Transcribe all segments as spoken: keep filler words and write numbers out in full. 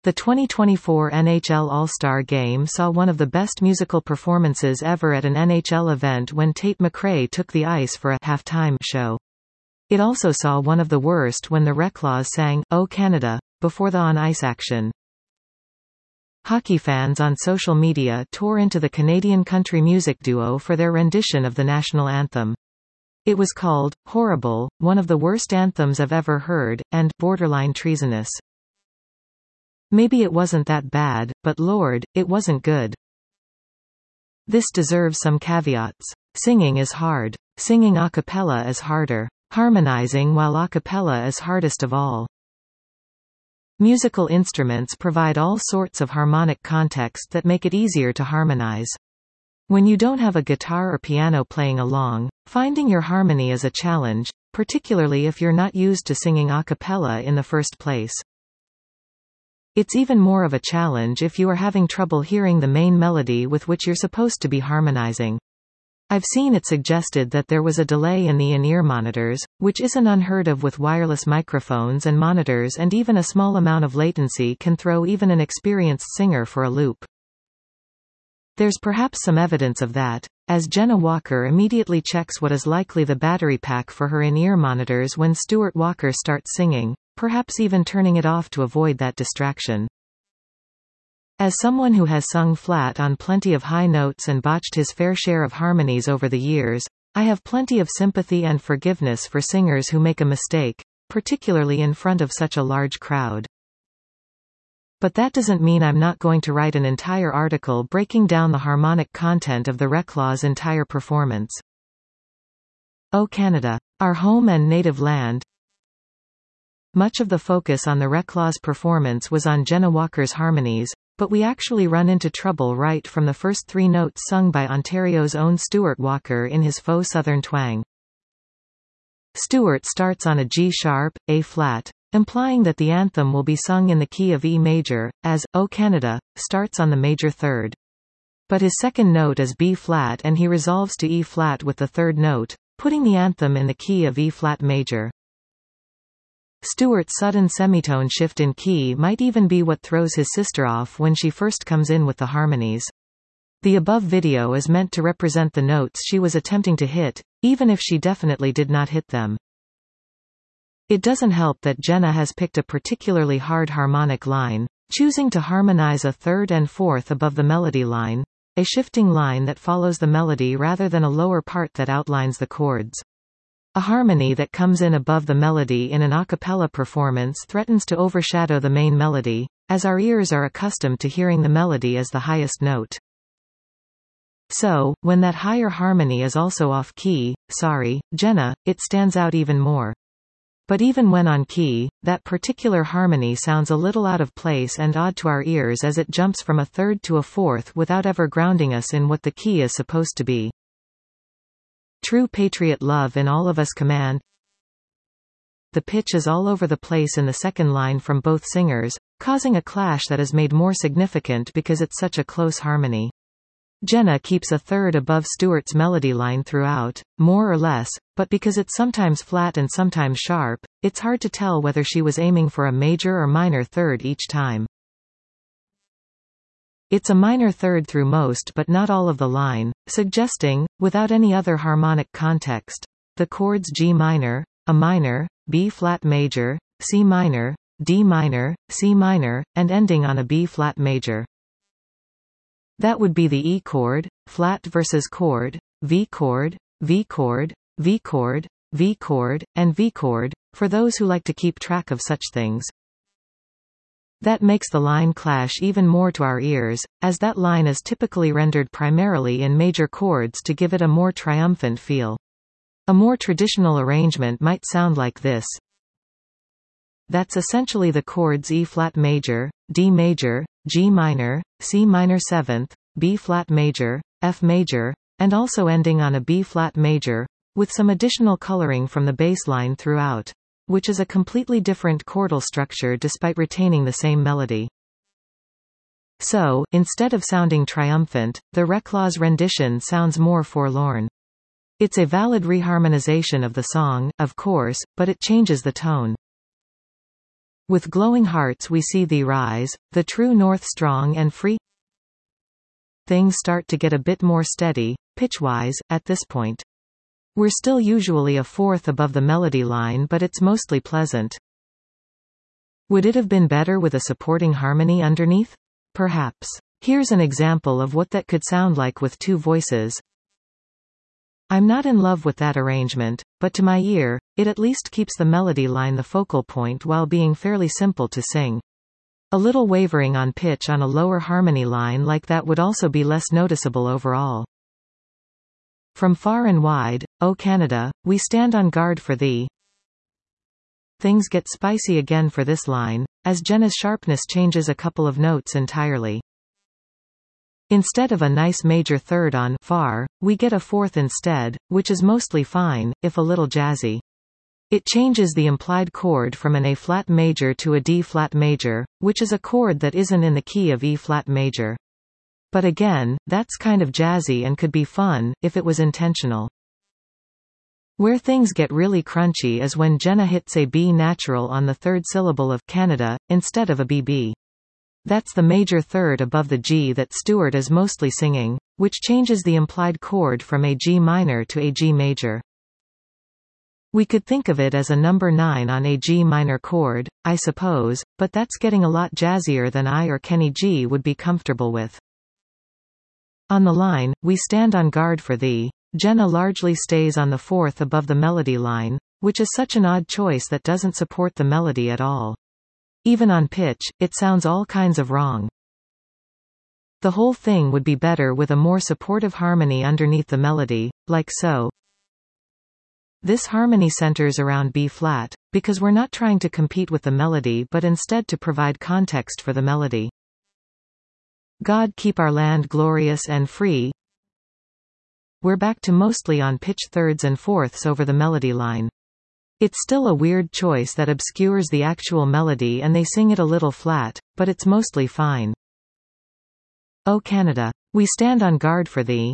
The twenty twenty-four N H L All-Star Game saw one of the best musical performances ever at an N H L event when Tate McRae took the ice for a halftime show. It also saw one of the worst when the Reclaws sang, "O Canada," before the on-ice action. Hockey fans on social media tore into the Canadian country music duo for their rendition of the national anthem. It was called "Horrible," one of the worst anthems I've ever heard, and borderline treasonous. Maybe it wasn't that bad, but Lord, it wasn't good. This deserves some caveats. Singing is hard. Singing a cappella is harder. Harmonizing while a cappella is hardest of all. Musical instruments provide all sorts of harmonic context that make it easier to harmonize. When you don't have a guitar or piano playing along, finding your harmony is a challenge, particularly if you're not used to singing a cappella in the first place. It's even more of a challenge if you are having trouble hearing the main melody with which you're supposed to be harmonizing. I've seen it suggested that there was a delay in the in-ear monitors, which isn't unheard of with wireless microphones and monitors, and even a small amount of latency can throw even an experienced singer for a loop. There's perhaps some evidence of that, as Jenna Walker immediately checks what is likely the battery pack for her in-ear monitors when Stuart Walker starts singing, perhaps even turning it off to avoid that distraction. As someone who has sung flat on plenty of high notes and botched his fair share of harmonies over the years, I have plenty of sympathy and forgiveness for singers who make a mistake, particularly in front of such a large crowd. But that doesn't mean I'm not going to write an entire article breaking down the harmonic content of the Reclaws' entire performance. O Canada, our home and native land. Much of the focus on the Reclaws' performance was on Jenna Walker's harmonies, but we actually run into trouble right from the first three notes sung by Ontario's own Stuart Walker in his faux southern twang. Stuart starts on a G-sharp, A-flat, implying that the anthem will be sung in the key of E major, as "O Canada" starts on the major third. But his second note is B-flat and he resolves to E-flat with the third note, putting the anthem in the key of E-flat major. Stuart's sudden semitone shift in key might even be what throws his sister off when she first comes in with the harmonies. The above video is meant to represent the notes she was attempting to hit, even if she definitely did not hit them. It doesn't help that Jenna has picked a particularly hard harmonic line, choosing to harmonize a third and fourth above the melody line, a shifting line that follows the melody rather than a lower part that outlines the chords. A harmony that comes in above the melody in an a cappella performance threatens to overshadow the main melody, as our ears are accustomed to hearing the melody as the highest note. So, when that higher harmony is also off-key, sorry, Jenna, it stands out even more. But even when on key, that particular harmony sounds a little out of place and odd to our ears as it jumps from a third to a fourth without ever grounding us in what the key is supposed to be. True patriot love in all of us command. The pitch is all over the place in the second line from both singers, causing a clash that is made more significant because it's such a close harmony. Jenna keeps a third above Stuart's melody line throughout, more or less, but because it's sometimes flat and sometimes sharp, it's hard to tell whether she was aiming for a major or minor third each time. It's a minor third through most but not all of the line, suggesting, without any other harmonic context, the chords G minor, A minor, B-flat major, C minor, D minor, C minor, and ending on a B-flat major. That would be the E chord, flat versus chord, V chord, V chord, V chord, V chord, and V chord, for those who like to keep track of such things. That makes the line clash even more to our ears, as that line is typically rendered primarily in major chords to give it a more triumphant feel. A more traditional arrangement might sound like this. That's essentially the chords E-flat major, D major, G minor, C minor seventh, B-flat major, F major, and also ending on a B-flat major, with some additional coloring from the bass line throughout, which is a completely different chordal structure despite retaining the same melody. So, instead of sounding triumphant, the Reclaws' rendition sounds more forlorn. It's a valid reharmonization of the song, of course, but it changes the tone. With glowing hearts we see thee rise, the true north strong and free. Things start to get a bit more steady, pitch-wise, at this point. We're still usually a fourth above the melody line, but it's mostly pleasant. Would it have been better with a supporting harmony underneath? Perhaps. Here's an example of what that could sound like with two voices. I'm not in love with that arrangement, but to my ear, it at least keeps the melody line the focal point while being fairly simple to sing. A little wavering on pitch on a lower harmony line like that would also be less noticeable overall. From far and wide, O Canada, we stand on guard for thee. Things get spicy again for this line, as Jenna's sharpness changes a couple of notes entirely. Instead of a nice major third on far, we get a fourth instead, which is mostly fine, if a little jazzy. It changes the implied chord from an A-flat major to a D-flat major, which is a chord that isn't in the key of E-flat major. But again, that's kind of jazzy and could be fun, if it was intentional. Where things get really crunchy is when Jenna hits a B natural on the third syllable of Canada, instead of a B B. That's the major third above the G that Stewart is mostly singing, which changes the implied chord from a G minor to a G major. We could think of it as a number nine on a G minor chord, I suppose, but that's getting a lot jazzier than I or Kenny G would be comfortable with. On the line, we stand on guard for thee, Jenna largely stays on the fourth above the melody line, which is such an odd choice that doesn't support the melody at all. Even on pitch, it sounds all kinds of wrong. The whole thing would be better with a more supportive harmony underneath the melody, like so. This harmony centers around B-flat, because we're not trying to compete with the melody but instead to provide context for the melody. God keep our land glorious and free. We're back to mostly on pitch thirds and fourths over the melody line. It's still a weird choice that obscures the actual melody and they sing it a little flat, but it's mostly fine. O Canada, we stand on guard for thee.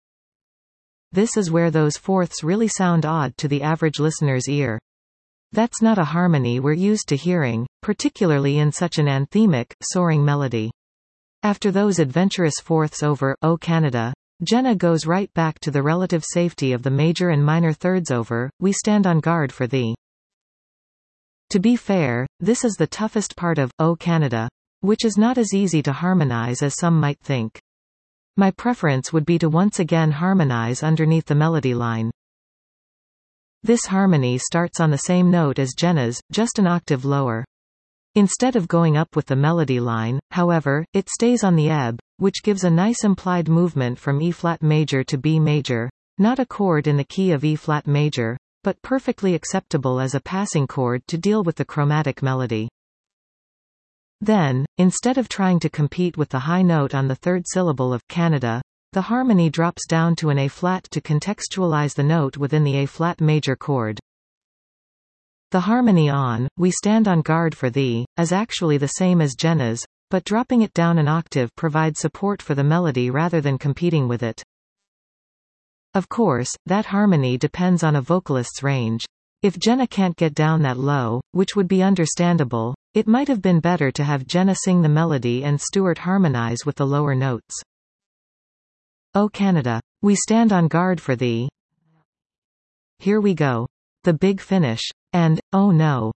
This is where those fourths really sound odd to the average listener's ear. That's not a harmony we're used to hearing, particularly in such an anthemic, soaring melody. After those adventurous fourths over O Canada, Jenna goes right back to the relative safety of the major and minor thirds over, we stand on guard for thee. To be fair, this is the toughest part of O Canada, which is not as easy to harmonize as some might think. My preference would be to once again harmonize underneath the melody line. This harmony starts on the same note as Jenna's, just an octave lower. Instead of going up with the melody line, however, it stays on the ebb, which gives a nice implied movement from E-flat major to B major, not a chord in the key of E-flat major, but perfectly acceptable as a passing chord to deal with the chromatic melody. Then, instead of trying to compete with the high note on the third syllable of Canada, the harmony drops down to an A-flat to contextualize the note within the A-flat major chord. The harmony on, we stand on guard for thee, is actually the same as Jenna's, but dropping it down an octave provides support for the melody rather than competing with it. Of course, that harmony depends on a vocalist's range. If Jenna can't get down that low, which would be understandable, it might have been better to have Jenna sing the melody and Stewart harmonize with the lower notes. O Canada, we stand on guard for thee. Here we go. The big finish. And, oh no.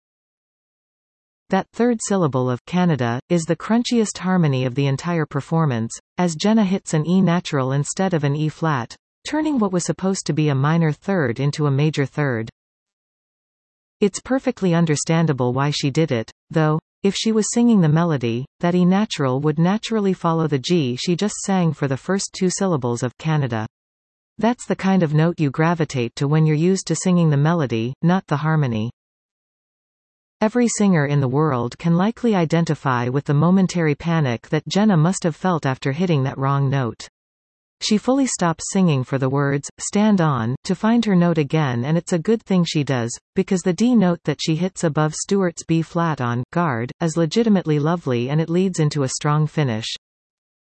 That third syllable of Canada is the crunchiest harmony of the entire performance, as Jenna hits an E natural instead of an E flat, turning what was supposed to be a minor third into a major third. It's perfectly understandable why she did it, though. If she was singing the melody, that E natural would naturally follow the G she just sang for the first two syllables of Canada. That's the kind of note you gravitate to when you're used to singing the melody, not the harmony. Every singer in the world can likely identify with the momentary panic that Jenna must have felt after hitting that wrong note. She fully stops singing for the words, stand on, to find her note again, and it's a good thing she does, because the D note that she hits above Stewart's B flat on guard is legitimately lovely and it leads into a strong finish.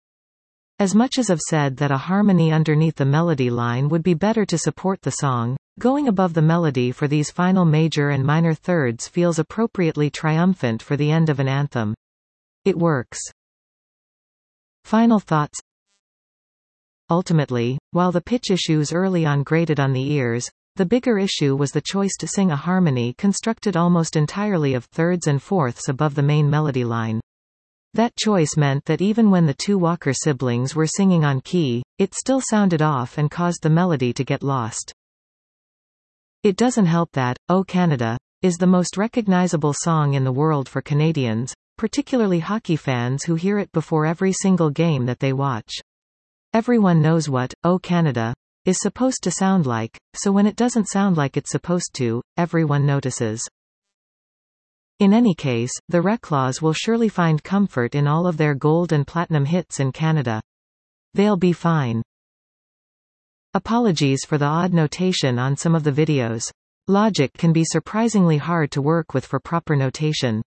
As much as I've said that a harmony underneath the melody line would be better to support the song, Going above the melody for these final major and minor thirds feels appropriately triumphant for the end of an anthem. It works. Final thoughts. Ultimately, while the pitch issues early on grated on the ears, the bigger issue was the choice to sing a harmony constructed almost entirely of thirds and fourths above the main melody line. That choice meant that even when the two Walker siblings were singing on key, it still sounded off and caused the melody to get lost. It doesn't help that "O Canada" is the most recognizable song in the world for Canadians, particularly hockey fans who hear it before every single game that they watch. Everyone knows what "O Canada" is supposed to sound like, so when it doesn't sound like it's supposed to, everyone notices. In any case, the Reclaws will surely find comfort in all of their gold and platinum hits in Canada. They'll be fine. Apologies for the odd notation on some of the videos. Logic can be surprisingly hard to work with for proper notation.